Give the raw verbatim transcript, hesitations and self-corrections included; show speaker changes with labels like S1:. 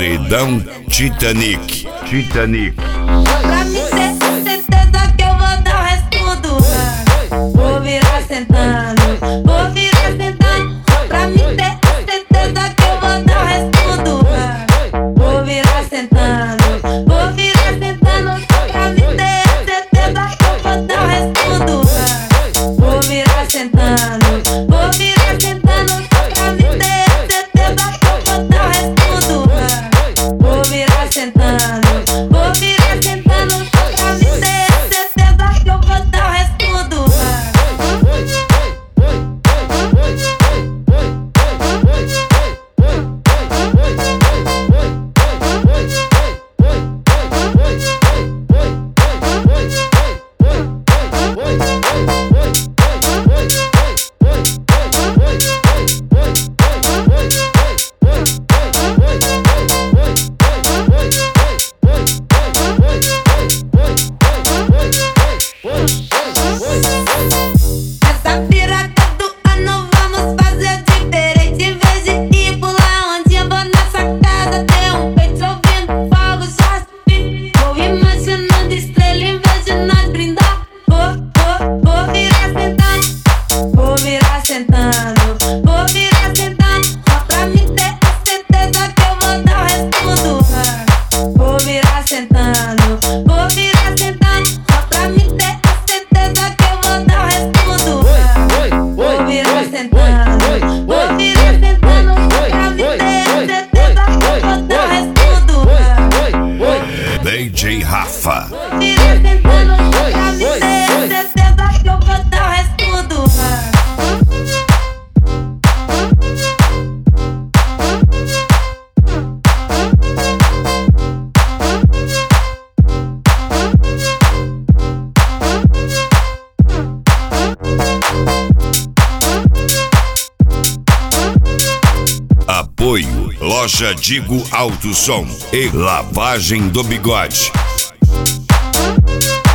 S1: Paredão Titanic. Titanic.
S2: Pra mim ter certeza que eu vou dar o resto do ano. Vou virar sentando, vou virar sentando. Pra mim ter certeza que eu vou dar o resto do ano. Vou virar sentando, vou virar sentando. Pra mim ter certeza que eu vou dar o resto do ano. Vou virar sentando, vou virar sentando. Pra mim ter certeza que eu vou dar o resto do ano. Vou virar sentando, vou virar sentando. Pra mim ter certeza que eu vou dar o resto do ano. Essa virada do ano vamos fazer diferente. Em vez de ir pular onde eu vou na sacada, ter um peito ouvindo fogos jaspe. Vou imaginando estrela em vez de nós brindar. Vou, vou, vou virar sentando, vou virar sentando, vou virar sentando. Só pra mim ter a certeza que eu vou dar o resto do ano. Vou virar sentando, vou virar sentando. Só pra mim ter a certeza que eu vou dar o resto do ano. Vou virar sentando, vou virar sentando. Pra mim ter a certeza que eu vou dar o resto do ano.
S1: D J Rafa.
S2: Vou virar sentando, pra mim ter a certeza que eu vou dar o resto do ano.
S1: Apoio Loja Digo Alto Som e Lavagem do Bigode.